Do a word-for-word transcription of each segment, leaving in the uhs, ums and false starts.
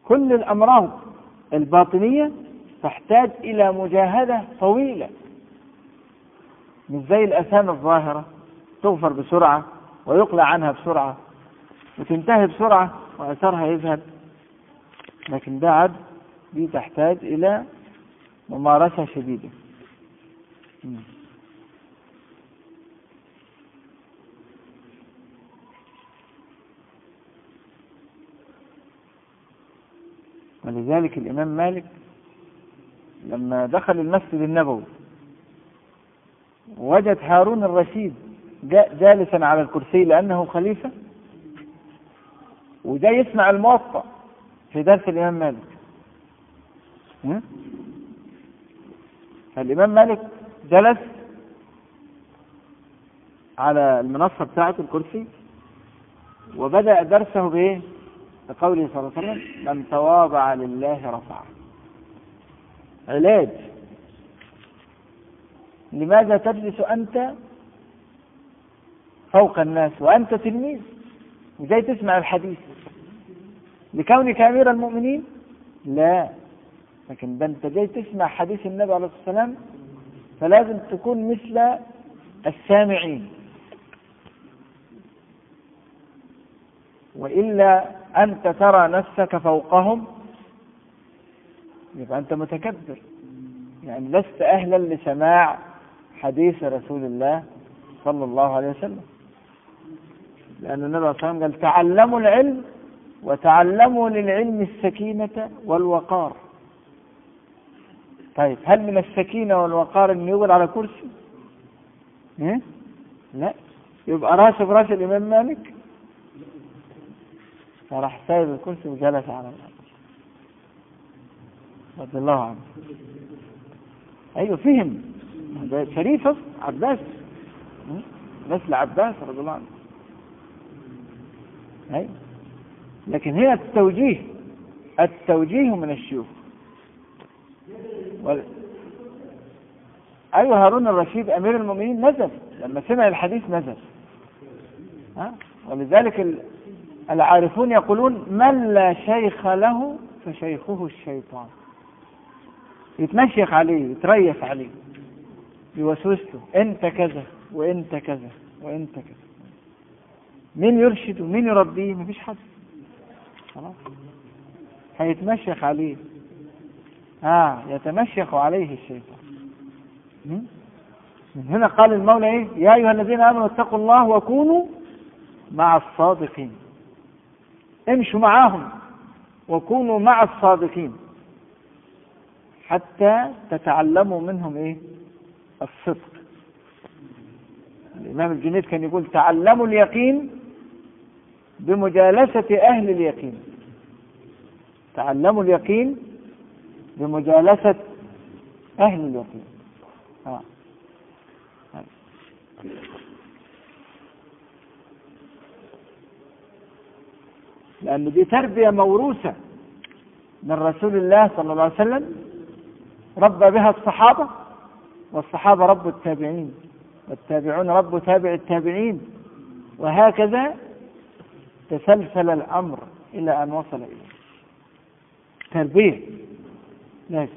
كل الأمراض الباطنية تحتاج إلى مجاهدة طويلة، مش زي الآثام الظاهرة تغفر بسرعة ويقلع عنها بسرعة وتنتهي بسرعة وأثرها يذهب، لكن ده عد دي تحتاج إلى ممارسة شديدة. ولذلك الإمام مالك لما دخل المسجد النبوي وجد هارون الرشيد جالسا على الكرسي لأنه خليفة، وده يسمع الموطأ في درس الإمام مالك. فالإمام مالك جلس على المنصة بتاعة الكرسي وبدأ درسه بإيه؟ بقوله صلى الله عليه وسلم: من تواضع لله رفعه. علاج لماذا تجلس أنت فوق الناس وأنت تلميذ وجاي تسمع الحديث لكونك أمير المؤمنين؟ لا، لكن ده أنت جاي تسمع حديث النبي عليه الصلاة والسلام، فلازم تكون مثل السامعين، وإلا أنت ترى نفسك فوقهم يبقى أنت متكبر، يعني لست أهلا لسماع حديث رسول الله صلى الله عليه وسلم. لأن النبي صلى الله عليه وسلم قال: تعلموا العلم وتعلموا للعلم السكينة والوقار. طيب هل من السكينة والوقار أن يقعد على كرسي؟ إيه؟ لا، يبقى راسه براس الإمام مالك، فراح سايب الكرسي وجلس على الأرض رضي الله عنه. أيوه فهم، شريف عباس، مثل عباس رضي الله عنه. أيوه، لكن هنا التوجيه التوجيه من الشيوخ. وال... أيوه هارون الرشيد أمير المؤمنين نزل لما سمع الحديث نزل. ها؟ ولذلك ال... العارفون يقولون: من لا شيخ له فشيخه الشيطان. يتمشيخ عليه، يتريف عليه، يوسوسه: انت كذا وانت كذا وانت كذا. مين يرشد ومين يربيه؟ مفيش حد، خلاص هيتمشيخ عليه. اه يتمشيخ عليه الشيطان. من هنا قال المولى ايه؟ يا ايها الذين امنوا اتقوا الله وكونوا مع الصادقين. امشوا معاهم وكونوا مع الصادقين حتى تتعلموا منهم ايه؟ الصدق. الامام الجنيد كان يقول: تعلموا اليقين بمجالسة اهل اليقين. تعلموا اليقين بمجالسة اهل اليقين. آه. لأن دي تربية موروثة من رسول الله صلى الله عليه وسلم، ربى بها الصحابة، والصحابة ربوا التابعين، والتابعون ربوا تابع التابعين، وهكذا تسلسل الأمر إلى أن وصل إليه. تربية لازم.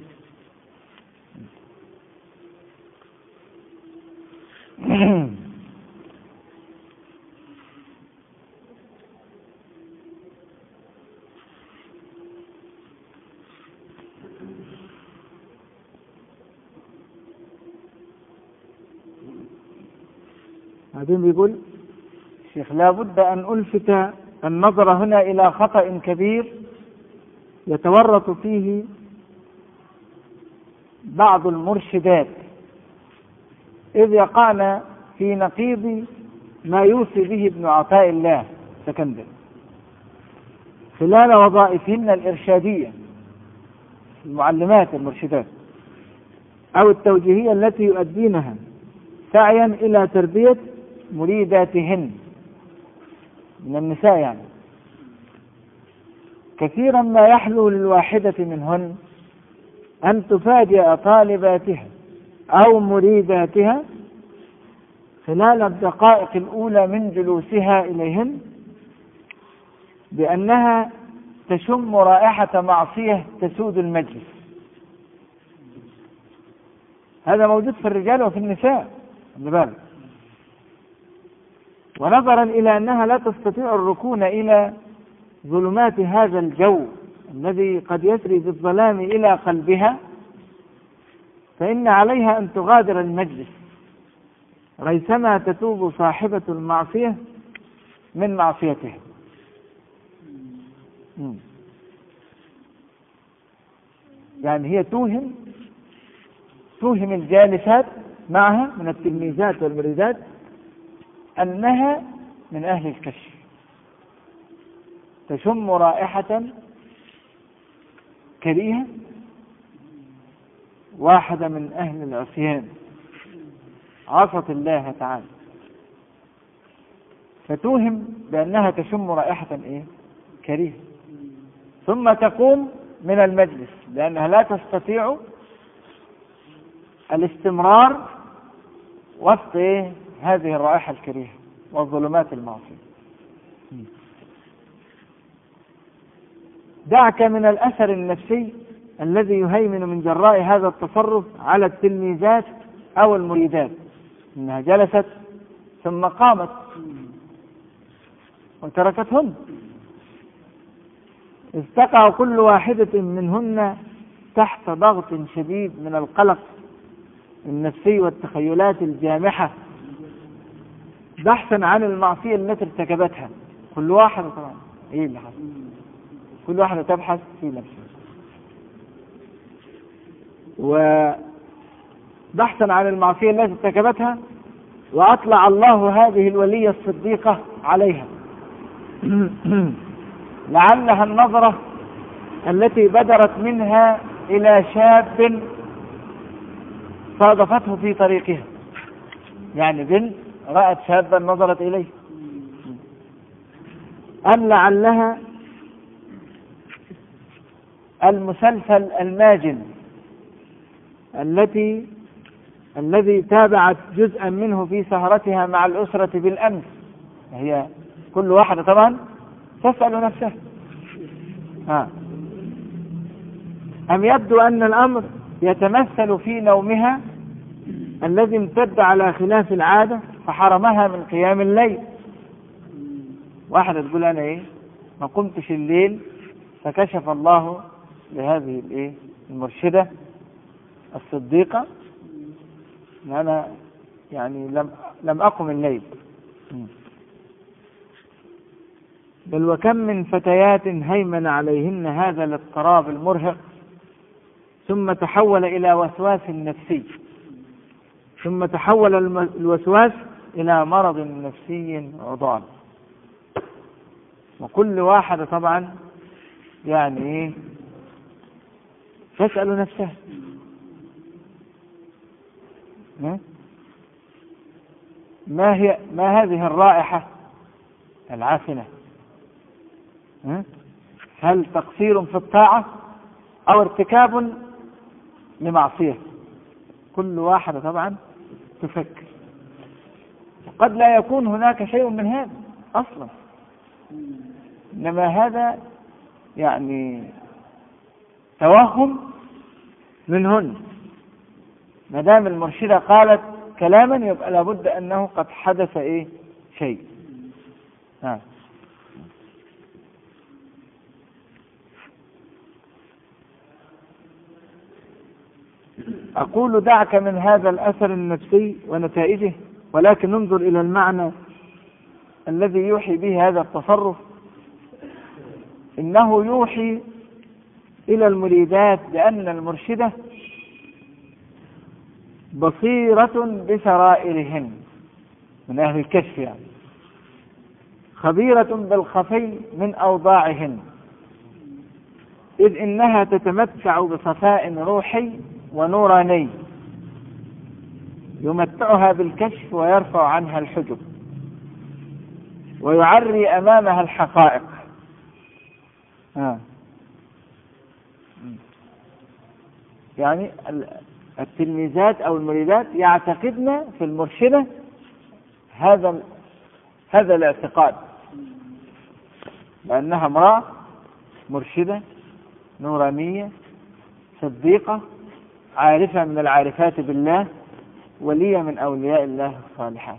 بعدين بيقول الشيخ: لا بد أن ألفت النظر هنا إلى خطأ كبير يتورط فيه بعض المرشدات، إذ يقعن في نقيض ما يوصي به ابن عطاء الله سكندري خلال وظائفهن الإرشادية، المعلمات المرشدات أو التوجيهية التي يؤدينها سعيا إلى تربية مريداتهن من النساء. يعني كثيرا ما يحلو للواحدة منهن أن تفاجئ طالباتها أو مريداتها خلال الدقائق الأولى من جلوسها إليهن بأنها تشم رائحة معصية تسود المجلس. هذا موجود في الرجال وفي النساء، خلي بالك. ونظرا إلى أنها لا تستطيع الركون إلى ظلمات هذا الجو الذي قد يسري بالظلام إلى قلبها، فإن عليها أن تغادر المجلس ريثما تتوب صاحبة المعصية من معصيتها. يعني هي توهم توهم الجالسات معها من التلميذات والمريدات أنها من أهل الكشف، تشم رائحة كريهة، واحدة من أهل العصيان، عصت الله تعالى، فتوهم بأنها تشم رائحة إيه؟ كريهة، ثم تقوم من المجلس لأنها لا تستطيع الاستمرار وسط إيه؟ هذه الرائحة الكريهة والظلمات المعصية. دعك من الأثر النفسي الذي يهيمن من جراء هذا التصرف على التلميذات أو المريدات، إنها جلست ثم قامت وتركتهن، إذ تقع كل واحدة منهن تحت ضغط شديد من القلق النفسي والتخيلات الجامحة بحثا عن المعصية التي ارتكبتها. كل واحدة طبعا إيه اللي حصل؟ كل واحدة تبحث في نفسها، وبحثا عن المعصية التي ارتكبتها، وأطلع الله هذه الولية الصديقة عليها لعلها النظرة التي بدرت منها إلى شاب صادفته في طريقها، يعني بنت رأت شابا نظرت إليه، أم لعلها المسلسل الماجن التي الذي تابعت جزءا منه في سهرتها مع الأسرة بالأمس. هي كل واحدة طبعا تسأل نفسها ها. أم يبدو أن الأمر يتمثل في نومها الذي امتد على خلاف العادة فحرمها من قيام الليل. واحدة تقول أنا إيه ما قمتش الليل، فكشف الله لهذه الإيه المرشدة الصديقة أن أنا يعني لم لم أقم الليل. بل وكم من فتيات هيمن عليهن هذا الاضطراب المرهق، ثم تحول إلى وسواس نفسي، ثم تحول الوسواس إلى مرض نفسي عضال. وكل واحدة طبعا يعني تسأل نفسها ما هي ما هذه الرائحة العافنة؟ هل تقصير في الطاعة أو ارتكاب لمعصية؟ كل واحدة طبعا تفكر، وقد لا يكون هناك شيء من هذا أصلا، إنما هذا يعني توهم منهن. ما دام المرشدة قالت كلاما يبقى لابد أنه قد حدث إيه شيء. ها. أقول دعك من هذا الأثر النفسي ونتائجه، ولكن ننظر إلى المعنى الذي يوحي به هذا التصرف. إنه يوحي إلى المريدات بأن المرشدة بصيرة بسرائرهن من أهل الكشف، يعني خبيرة بالخفي من أوضاعهن، إذ إنها تتمتع بصفاء روحي ونوراني يمتعها بالكشف ويرفع عنها الحجب ويعري أمامها الحقائق. آه. يعني التلميذات أو المريدات يعتقدن في المرشدة هذا هذا الاعتقاد، لأنها امرأة مرشدة نورانية صديقة عارفة من العارفات بالله ولية من أولياء الله الصالحات.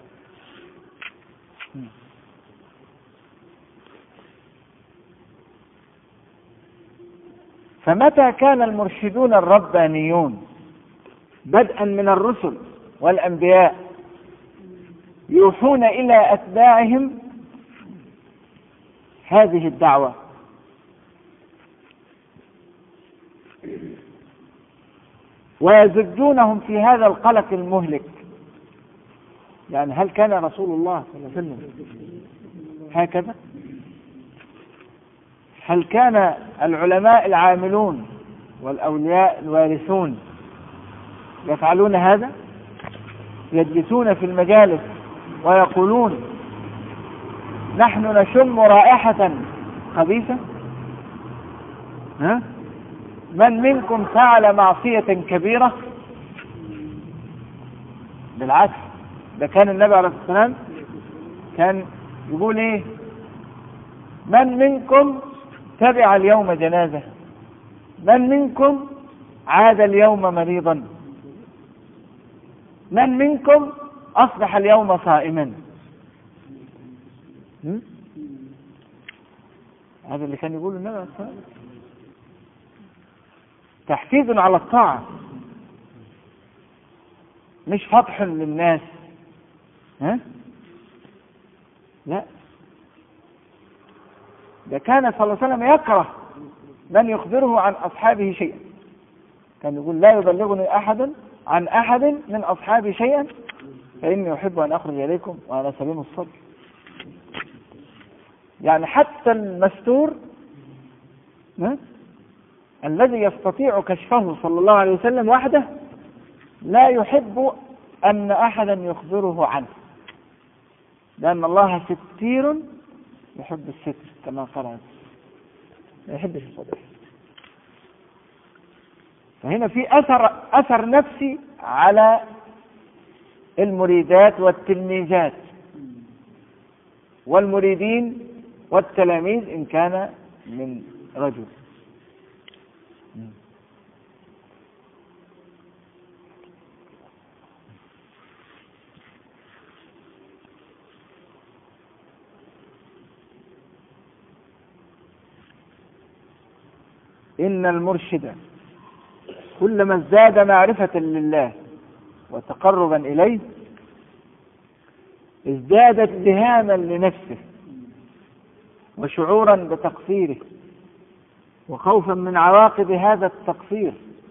فمتى كان المرشدون الربانيون بدءا من الرسل والأنبياء يوحون إلى أتباعهم هذه الدعوة ويزجونهم في هذا القلق المهلك، يعني هل كان رسول الله صلى الله عليه وسلم هكذا؟ هل كان العلماء العاملون والأولياء الوارثون يفعلون هذا؟ يجلسون في المجالس ويقولون نحن نشم رائحة خبيثة؟ ها؟ من منكم فعل معصية كبيرة؟ بالعكس، ده كان النبي عليه الصلاة والسلام كان يقول ايه؟ من منكم تبع اليوم جنازة؟ من منكم عاد اليوم مريضا؟ من منكم أصبح اليوم صائما؟ هذا اللي كان يقول النبي عليه الصلاة والسلام، تحفيز على الطاعة مش فضح للناس. ها؟ لا، ده كان صلى الله عليه وسلم يكره من يخبره عن أصحابه شيئا، كان يقول لا يبلغني أحد عن أحد من أصحابي شيئا فإني أحب أن أخرج إليكم وأنا سليم الصدر. يعني حتى المستور الذي يستطيع كشفه صلى الله عليه وسلم وحده لا يحب أن أحدا يخبره عنه، لأن الله ستير يحب الستر كما قال، ما يحبش الصدر. فهنا في أثر أثر نفسي على المريدات والتلميذات والمريدين والتلاميذ إن كان من رجل. إن المرشد كلما ازداد معرفة لله وتقربا إليه ازداد اتهاما لنفسه وشعورا بتقصيره وخوفا من عواقب هذا التقصير،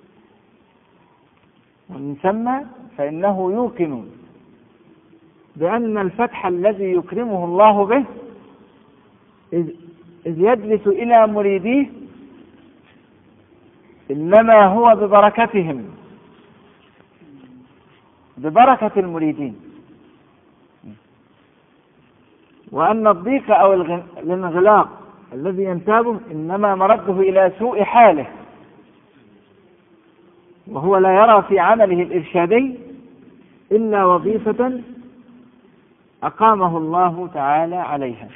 ومن ثم فإنه يوقن بأن الفتح الذي يكرمه الله به إذ يجلس إلى مريديه إنما هو ببركتهم، ببركة المريدين، وأن الضيق أو الانغلاق الذي ينتابه إنما مرده إلى سوء حاله، وهو لا يرى في عمله الإرشادي إلا وظيفة أقامه الله تعالى عليها.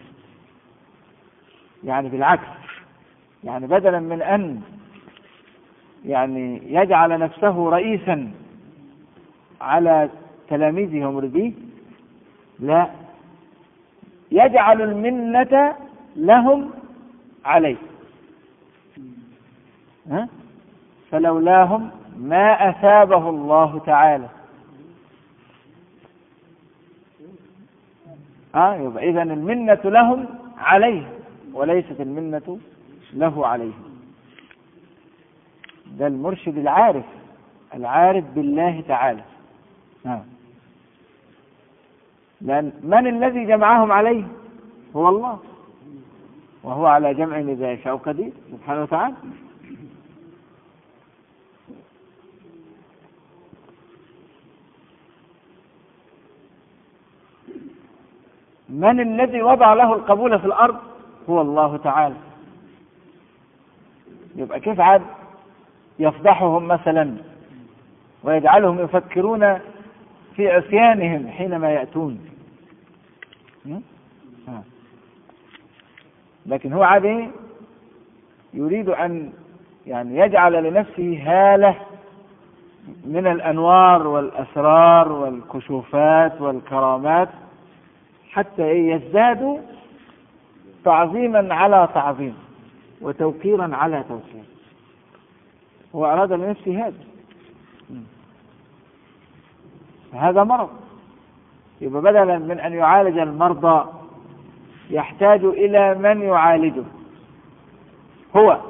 يعني بالعكس، يعني بدلا من أن يعني يجعل نفسه رئيسا على تلاميذه ومريديه، لا، يجعل المنة لهم عليه، ها؟ فلولاهم ما أثابه الله تعالى. آه يبقى إذن المنة لهم عليه وليست المنة له عليه. ده المرشد العارف العارف بالله تعالى. آه. لأن من الذي جمعهم عليه؟ هو الله، وهو على جمع إذا يشاء قدير سبحانه وتعالى. من الذي وضع له القبول في الأرض؟ هو الله تعالى. يبقى كيف عاد يفضحهم مثلا ويجعلهم يفكرون في عصيانهم حينما يأتون؟ لكن هو عاد يريد أن يعني يجعل لنفسه هالة من الأنوار والأسرار والكشوفات والكرامات حتى يزدادوا تعظيما على تعظيم وتوقيرا على توقير. هو أراد لنفسه هذا، هذا مرض. يبقى بدلا من أن يعالج المرضى يحتاج إلى من يعالجه هو.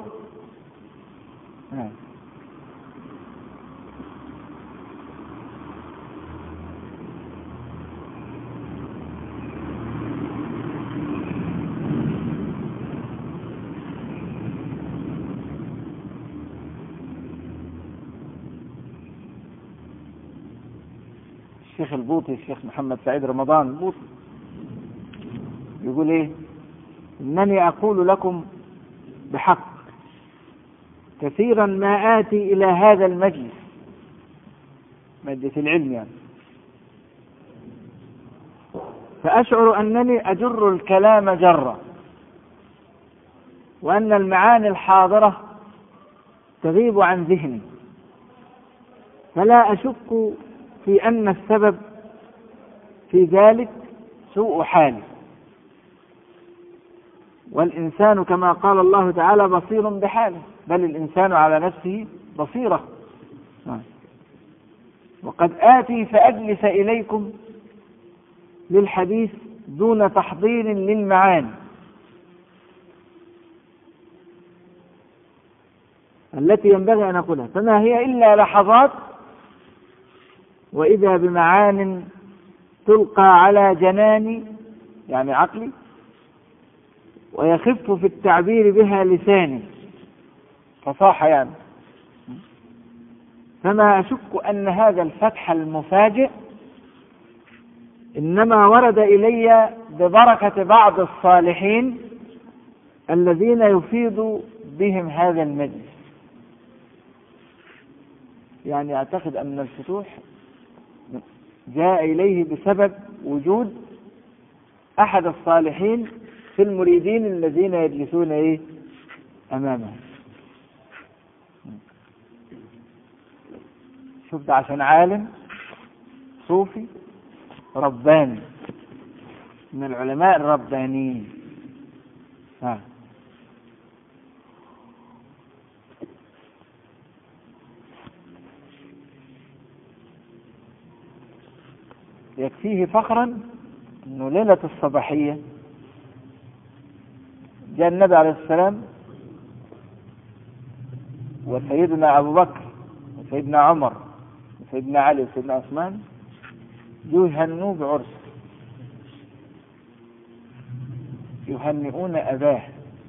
الشيخ البوطي، الشيخ محمد سعيد رمضان البوطي، يقول ايه؟ انني اقول لكم بحق كثيرا ما آتي إلى هذا المجلس، مادة العلم يعني، فأشعر أنني أجر الكلام جرا، وأن المعاني الحاضرة تغيب عن ذهني، فلا أشك في أن السبب في ذلك سوء حالي، والإنسان كما قال الله تعالى بصير بحاله، بل الإنسان على نفسه بصيرة. وقد آتي فأجلس إليكم للحديث دون تحضير للمعاني التي ينبغي أن أقولها، فما هي إلا لحظات وإذا بمعان تلقى على جناني يعني عقلي، ويخف في التعبير بها لساني، فصاحة يعني. فما أشك أن هذا الفتح المفاجئ إنما ورد إلي ببركة بعض الصالحين الذين يفيد بهم هذا المجلس. يعني أعتقد أن الفتوح جاء إليه بسبب وجود أحد الصالحين في المريدين الذين يجلسون إيه أمامه. شوف ده عشان عالم صوفي رباني من العلماء الربانيين. ها يكفيه فخرا انه ليلة الصباحية جاء النبي عليه السلام وسيدنا ابو بكر وسيدنا عمر وسيدنا علي وسيدنا عثمان يهنوا بعرس، يهنئون اباه،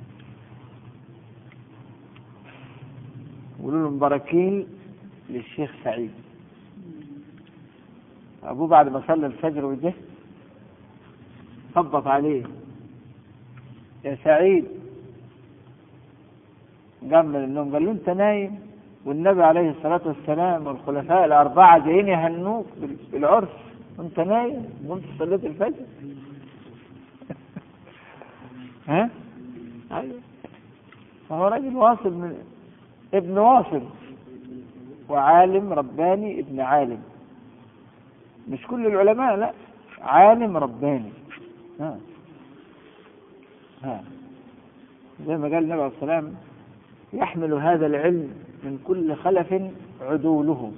يقولوا له مباركين للشيخ سعيد. ابوه بعد ما صلى الفجر وجه خبط عليه، يا سعيد، قام من النوم قال له انت نايم والنبي عليه الصلاة والسلام والخلفاء الأربعة جايين يهنوك بالعرس وانت نايم وانت صليت الفجر. ها؟ ايوه. فهو راجل واصل من ابن واصل وعالم رباني ابن عالم، مش كل العلماء، لا، عالم رباني. ها ها زي ما قال النبي عليه الصلاة والسلام يحمل هذا العلم من كل خلف عدوله،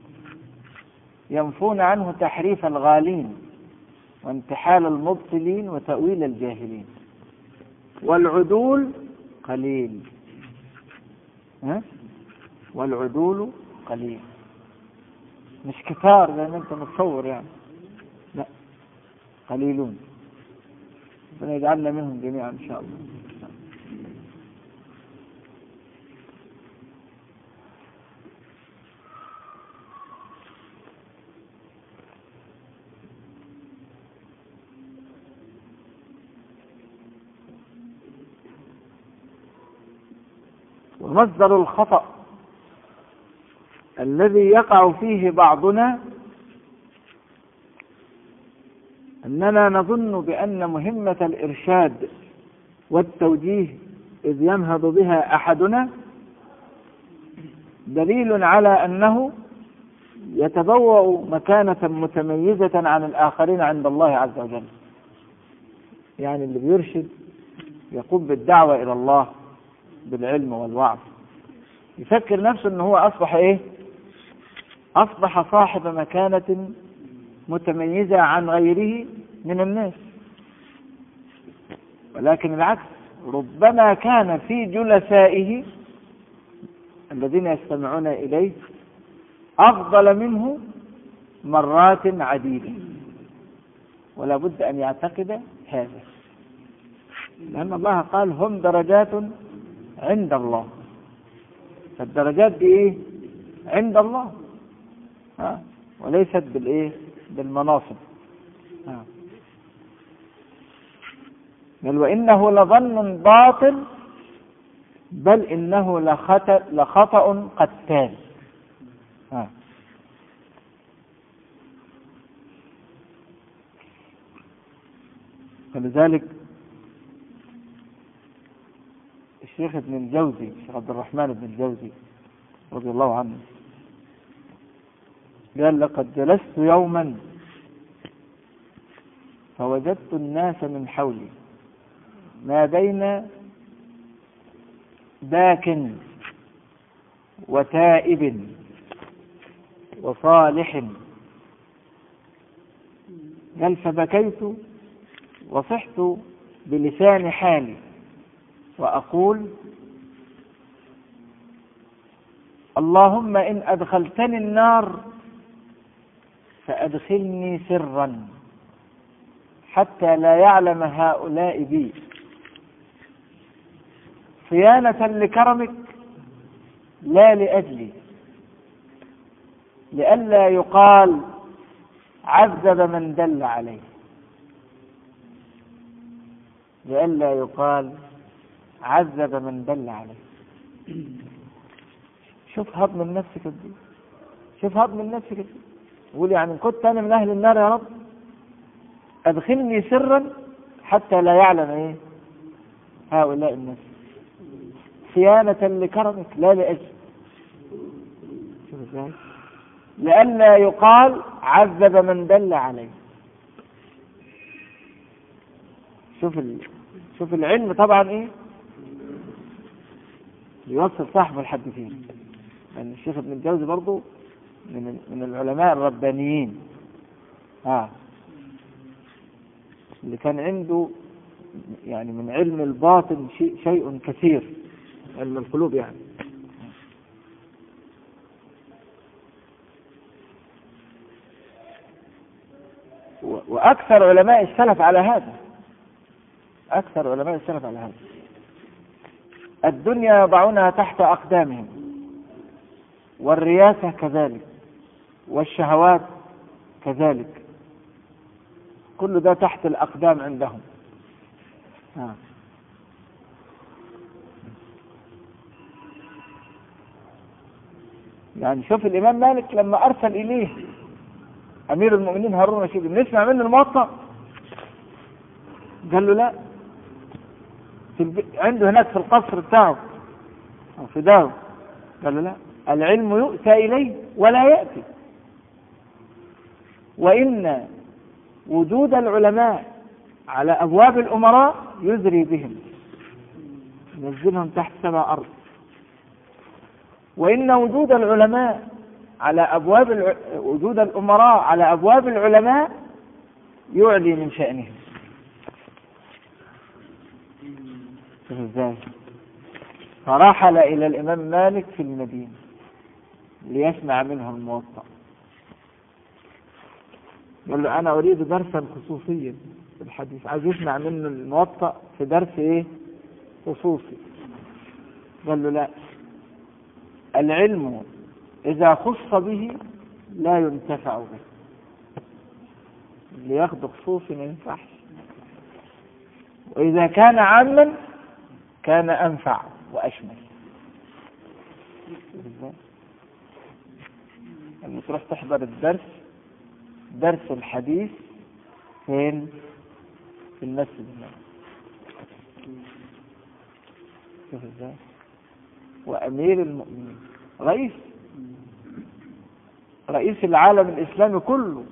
ينفون عنه تحريف الغالين وانتحال المبطلين وتأويل الجاهلين، والعدول قليل. ها؟ والعدول قليل، مش كثار زي ما انت متصور يعني، لا، قليلون. ربنا يجعلنا منهم جميعا ان شاء الله. ومصدر الخطأ الذي يقع فيه بعضنا أننا نظن بأن مهمة الإرشاد والتوجيه إذ ينهض بها أحدنا دليل على أنه يتبوأ مكانة متميزة عن الآخرين عند الله عز وجل. يعني اللي بيرشد يقوم بالدعوة إلى الله بالعلم والوعظ يفكر نفسه أنه هو أصبح إيه؟ أصبح صاحب مكانة متميزة عن غيره من الناس، ولكن العكس، ربما كان في جلسائه الذين يستمعون إليه أفضل منه مرات عديدة، ولا بد أن يعتقد هذا، لأن الله قال هم درجات عند الله، فالدرجات دي إيه؟ عند الله، ها؟ وليست بالإيه؟ بالمناصب. ها. بل وإنه لظن باطل بل إنه لخطأ, لخطأ قتال. ها. فلذلك الشيخ ابن الجوزي الشيخ عبد الرحمن بن الجوزي رضي الله عنه قال لقد جلست يوما فوجدت الناس من حولي ما بين باك وتائب وصالح، قال فبكيت وصحت بلسان حالي وأقول اللهم إن أدخلتني النار فأدخلني سرا حتى لا يعلم هؤلاء بي، صيانة لكرمك لا لأجلي، لئلا يقال عذب من دل عليه، لئلا يقال عذب من دل عليه. شوف هضم النفس كده، شوف هضم النفس كده، يقول يعني كنت أنا من أهل النار يا رب أدخلني سرا حتى لا يعلم إيه هؤلاء الناس، صيانة لكرمك لا لأجل، شوف ازاي، لئلا يقال عذب من دل عليه. شوف ال... شوف العلم طبعا ايه يوصل صاحبه لحد فين. يعني الشيخ ابن الجوزي برضو من من العلماء الربانيين، ها اللي كان عنده يعني من علم الباطن شيء شيء كثير، علم القلوب يعني. وأكثر علماء السلف على هذا، أكثر علماء السلف على هذا. الدنيا يضعونها تحت أقدامهم، والرياسة كذلك، والشهوات كذلك، كل ده تحت الأقدام عندهم. ها. يعني شوف الإمام مالك لما أرسل إليه أمير المؤمنين هارون الرشيد نسمع منه الموطأ، قال له لا، في الب... عنده هناك في القصر بتاعه أو في داره، قال له لا، العلم يؤتى إليه ولا يأتي، وإن وجود العلماء على أبواب الأمراء يزري بهم، ينزلهم تحت سبع أرض، وإن وجود العلماء على أبواب الع... وجود الأمراء على أبواب العلماء يعلي من شأنهم. ازاي؟ فرحل إلى الإمام مالك في المدينة ليسمع منه الموطأ، قال له أنا أريد درسا خصوصيا في الحديث، عايز يسمع منه الموطأ في درس إيه خصوصي. قال له لا، العلم إذا خص به لا ينتفع به، اللي ياخد خصوصي ما ينفعش، وإذا كان عاما كان أنفع وأشمل. لما تروح تحضر الدرس، درس الحديث فين؟ في المسجد. شوف ازاي، وأمير المؤمنين، رئيس رئيس العالم الإسلامي كله،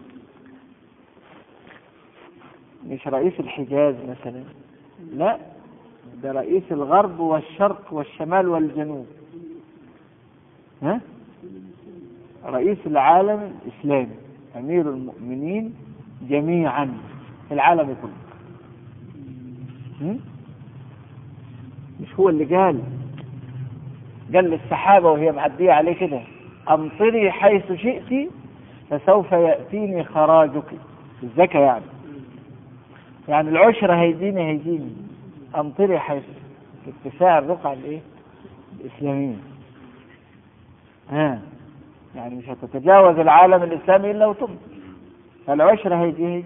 مش رئيس الحجاز مثلا، لا، ده رئيس الغرب والشرق والشمال والجنوب، ها؟ رئيس العالم الإسلامي، أمير المؤمنين جميعا في العالم كله. مش هو اللي قال قال للسحابة وهي معدية عليه كده: أمطري حيث شئت فسوف يأتيني خراجك، الزكاة يعني يعني العشرة هيديني هيديني أمطري حيث، اتساع الرقعة الايه الإسلامية، ها، يعني مش هتتجاوز العالم الإسلامي إلا وتمطر، فالعشرة هيدي هيدي.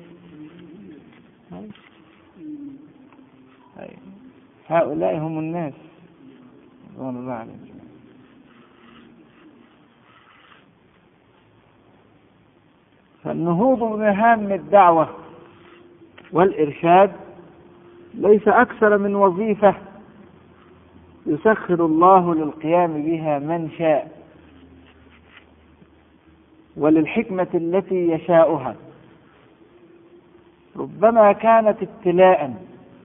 هؤلاء هم الناس رضوان الله عليهم. فالنهوض بمهام الدعوة والإرشاد ليس أكثر من وظيفة يسخر الله للقيام بها من شاء وللحكمة التي يشاؤها. ربما كانت ابتلاء،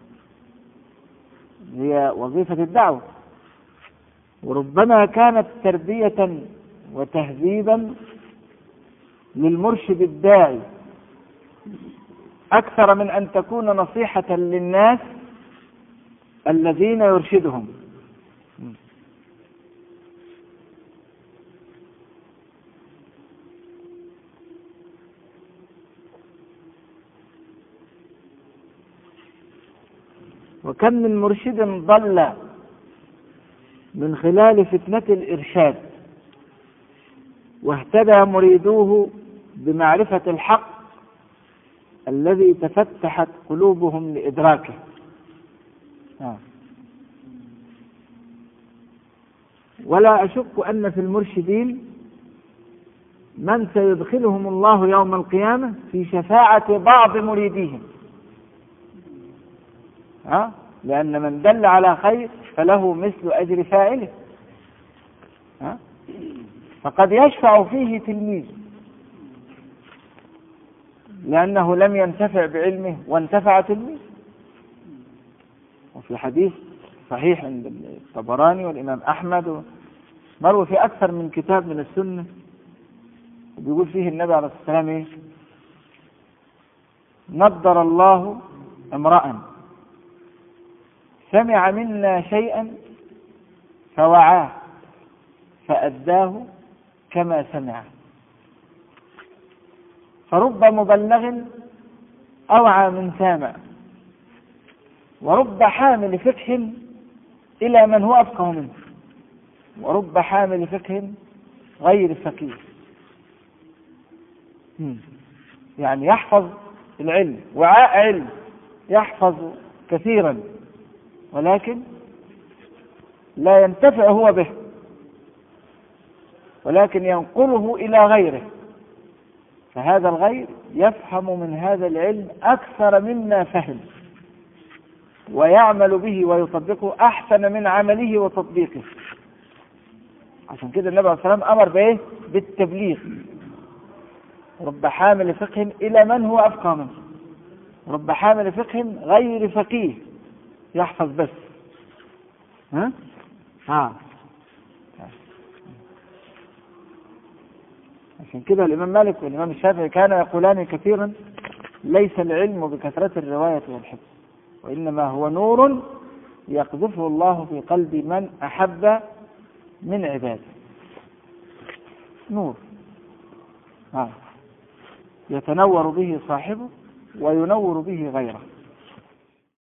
هي وظيفة الدعوة، وربما كانت تربية وتهذيبا للمرشد الداعي أكثر من أن تكون نصيحة للناس الذين يرشدهم. وكم من مرشد ضل من خلال فتنة الإرشاد واهتدى مريدوه بمعرفة الحق الذي تفتحت قلوبهم لإدراكه. آه. ولا أشك أن في المرشدين من سيدخلهم الله يوم القيامة في شفاعة بعض مريديهم، آه. لأن من دل على خير فله مثل أجر فاعله، آه. فقد يشفع فيه تلميذ لأنه لم ينتفع بعلمه وانتفع تلميذ. وفي حديث صحيح عند الطبراني والإمام أحمد مروي في أكثر من كتاب من السنة، وبيقول فيه النبي عليه الصلاة والسلام إيه؟ نضر الله امرأ سمع منا شيئا فوعاه فأداه كما سمع، فرب مبلغ أوعى من سامع، ورب حامل فقه إلى من هو أفقه منه، ورب حامل فقه غير فقيه. يعني يحفظ العلم، وعاء علم، يحفظ كثيرا ولكن لا ينتفع هو به، ولكن ينقله إلى غيره، فهذا الغير يفهم من هذا العلم أكثر مما فهم، ويعمل به ويطبقه أحسن من عمله وتطبيقه. عشان كده النبي عليه الصلاة والسلام أمر بإيه؟ بالتبليغ. رب حامل فقه إلى من هو أفقه منه، رب حامل فقه غير فقيه يحفظ بس. ها؟ ها. عشان كده الإمام مالك والإمام الشافعي كانوا يقولان كثيرا: ليس العلم بكثرة الرواية والحفظ، وإنما هو نور يقذفه الله في قلب من أحب من عباده. نور ها. يتنور به صاحبه وينور به غيره.